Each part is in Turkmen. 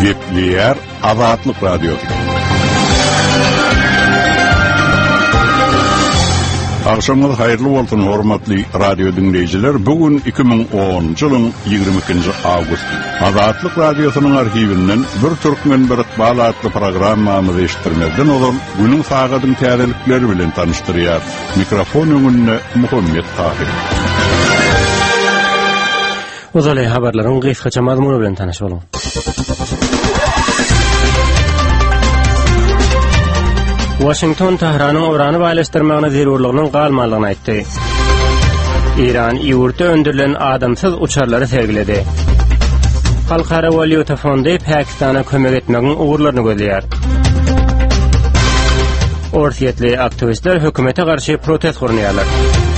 Gepleyer Azatlyk Radiosu. Akşamlar hayırlı bolsun hormatly radio dinleyijiler. Bugün 2010-njy ýylyň 22-nji awgust. Azatlyk Radiosynyň arhiwinden bir türkmen bir ýatly programmamy eşitdirmekden olan günüň sagadyň täzelikleri bilen tanıştyrýar. Mikrofon öňünde Muhammed Tahir. Ozalay habarlaryň gysgaça mazmuny bilen tanaş boluň. Washington Tehranyň urany baýlaşdyrmagyna zerurlygynyň galmanlygyny aýtdy. İran ýurtda öndürilen adamsyz uçarlary sergiledi. Halkara Valyuta Fondy Pakistana kömek etmegiň ugurlaryny gözleýär. Orsiýetli aktivistler hökümete garşy protest gurunýarlar.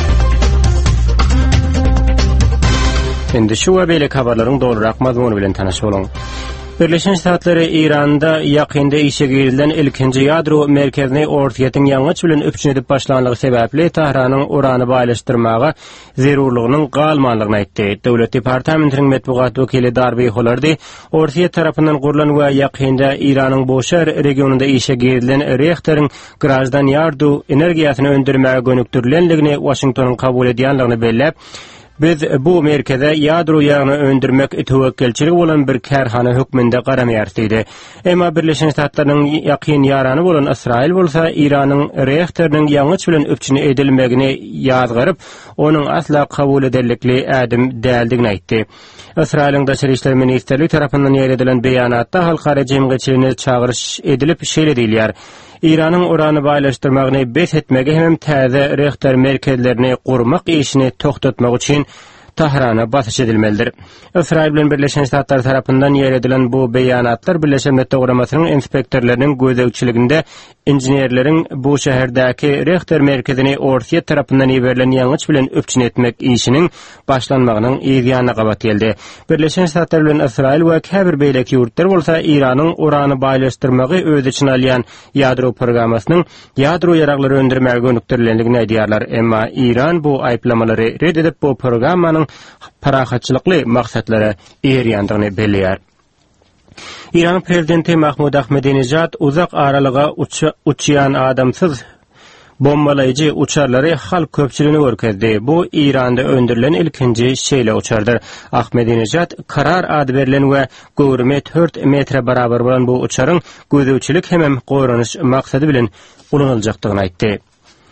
Endi şu we beýle habarlaryň dolurak mazmuny bilen tanaş boluň. Birleşen Ştatları İran'da yakında işe girilen ilkinci yadro merkezini ortaýetiň ýangyç bilen öpçün edip başlanlygy sebäpli Tehranyň urany baýlaşdyrmagy zerurlygynyň galmanlygyny aýtdy. Döwlet departamentiniň medpugat wekili Darby Holardy ortaýet tarapyndan gurulan we yakında İranyň Boşar regionunda işe girilen reaktoryň grajdan ýardu energiýasyny öndürmäge gönükdirilenligini Washingtonyň kabul edýänligini belläp, biz bu merkeze yadro ýagyny öndürmek tewekkilçiligi bolan bir kärhana hökmünde garamayar diýdi. Emma Birleşen Ştatlarynyň ýakyn ýarany bolan Israil bolsa Iranyň reaktorynyň ýangyç bilen öpçüni edilmegini ýazgyryp, onuň asla kabul edilikli ädim däldigini aýtdy. Israiliň Daşary işler ministrligi tarapyndan ýeredilen beýanatda halkara jemgyçiligine çagyryş edilip şeýle diýilýär. İranyň urany baýlaşdyrmagyny bes etmegi hem täze reaktor merkezlerini gurmak işini toktatmak üçin Tehrana basyş edilmelidir. İsrail bilen Birleşen Ştatlar tarapyndan ýeredilen bu beýanatlar Birleşen Milletler Guramasynyň inspektorlarynyň gözlegçiliginde inženerleriň bu şäherdäki reaktor merkezini ortaýet tarapyndan ýeberilen ýangyç bilen öpçün etmek işiniň başlanmagynyň ýygyny gabat geldi. Birleşen Ştatlar bilen İsrail we käbir beýleki ýurtlar bolsa Iranyň urany baýlaşdyrmagy öz içine alýan ýadro programasynyň ýadro ýaraklary öndürmäge gönükdirilenligini aýdýarlar. Emma İran bu aýplamalary reddedip bu programmanyň parahatçylykly maksatlary erýändigini belläýär. İran prezidenti Mahmud Ahmadinejad uzak aralyga uçýan adamsyz bombalayıcı uçarları halk köpçülüğünü görkezdi. Bu İran'da öndürülen ilkinci şeýle uçardır. Ahmadinejad karar adı verilen ve gowrumy 4 metre barabar bolan bu uçarın gözewçilik hemem goýranyş maksady bilen ulanyljakdygyny aýtdy.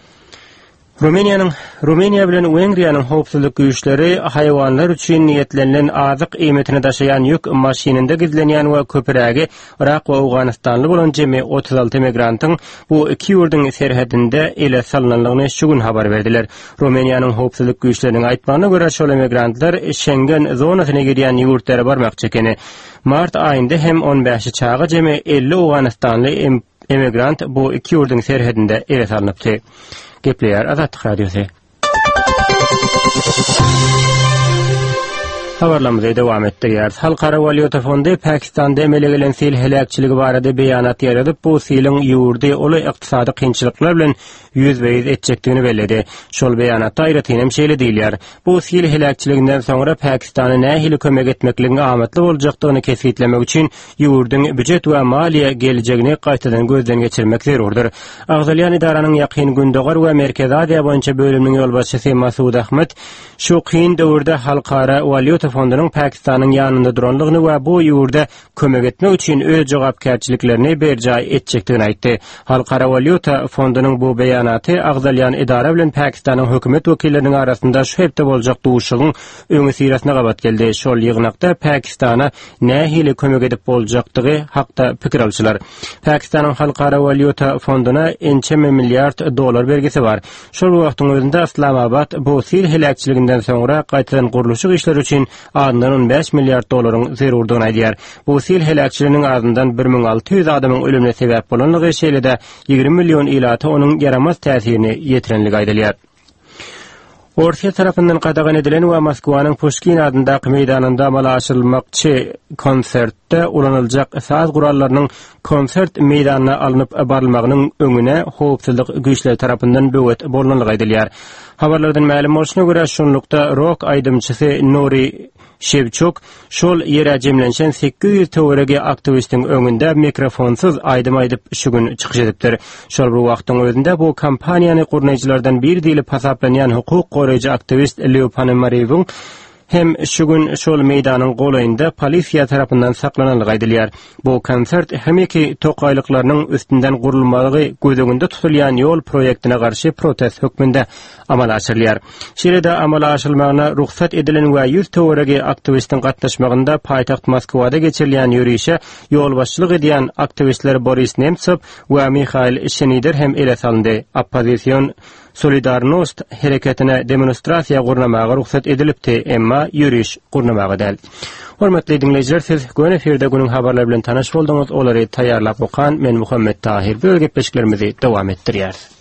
Rumeniya bilen Wengriýanyň howpsuzlyk güýçleri haýwanlar üçin niýetlenilen azyk emetini daşayan ýük maşininde gizlenýän we köperägi Irak we Awganystanly bolan jemi 36 migrantyň bu iki ýurdun serhedinde ele salynanlygyny şu gün habar berdiler. Rumeniýanyň howpsuzlyk güýçleriniň aýtmagyna görä şol migrantlar Schengen zonasyna girýän ýurtlara barmakçy ekeni. Mart aýynda hem 15 çağa jemi 50 Awganystanly emigrant bu iki ýurdun serhedinde ele salynypdy. Gepleyer Azatlyk Radiosu. Habarlarymyza dowam etdirýär. Halkara Valyuta Fondy Pakistanda emele gelen sil helakçyligi barada beýanat ýaradyp, bu silin ýurdy oly ykdysady kynçylyklar bilen ýüzbeýiz etjekdigini belledi. Şol beýanatda aýratyn hem şeýle diýilýär. Bu sil helakçylygynyň soňra Pakistana nähili kömek etmekligiň amatly boljakdygyny kesgitlemek üçin ýurdun büdjet we maliýe geljegini gaýtadan gözden geçirmek zerurdur. Agzalyan idaranyň ýakyn gündogar we Merkezi Aziýa boýunça bölüminiň ýolbaşçysy Masud Ahmed şu kyn döwürde Halkara Valyuta Fondynyň Pakistanyň ýanynda duranlygyny we bu ýurda kömek etmek üçin öz jogapkärçiliklerini berjä etjekdigini aýtdy. Halkara Valyuta Fondynyň bu beýanaty agzalyan idara bilen Pakistanyň hökümet wekilleriniň arasynda şu hepde boljak duşugyň öňe sirasyna gabat geldi. Şol ýygnakda Pakistana nähili kömek edip boljakdygy hakda pikir alçylar. Pakistanyň Halkara Valyuta Fondyna $1 milliard dolar bergisi bar. Şol wagtyň özünde Islamabad bu sil helakçylygynyň soňra gaýtadan gurulşy işler üçin adından 15 milyar doların zerurduğunu aýdýar. Bu sil helakçylığının ardından 1600 adamın ölümüne sebäp bolanlygy şeýle 20 milyon ilaty onuň yaramaz täsirini ýetirenligi aýdylýar. Orsiýa tarapyndan gadagan edilen we Moskwanyň Pushkin adyndaky meýdanynda amala aşyrylmakçy konsertde ulanyljak saz gurallarynyň konsert meýdanyna alınıp barylmagynyň öňüne howpsuzlyk güýçleri tarapyndan böwet bolanlygy aýdylýar. Habarlardan ma'lum bolşuna görä şonlukda rock aýdymçysy Nuri Şevçuk şol ýere jemlenşen 800 töwerege aktivistin öňünde mikrofonsuz aýdym-aýdyp şu gün çykyş edipdir. Şol bu wagtyň özünde bu kampaniýany gurnaýjylardan biri diýilip hasaplanýan hukuk goraýjy aktivist Leo Panemariew'ň hem şu gün şol meýdanyň golayynda polisiýa tarapyndan saklananlygy aýdylýar. Bu konsert hemeki tokaýlyklarynyň üstünden gurulmalygy gözeginde tutulýan ýol proýektine garşy protest hökmünde amal aşyrylýar. Şeýle-de amal aşyrylmagyna ruhsat edilen we 100 töwerege aktivistin gatnaşmagynda paýtaxt Moskwada geçirilýän ýürüýüşe ýol başçylyk edýän aktivistler Boris Nemtsov we Mikhail Schneider hem ele salyndy. Opposition Solidarność hereketine demonstrasiýa gurnamaga ruhsat edilipdi, emma ýürüýüş gurnamaga däl. Hormatly dinleýijiler, siz gün eferde günüň habarlary bilen tanaş boldyňyz. Olary taýýarlap okan men Muhammed Tahir. Bu gepleşiklerimizi dowam etdirýär.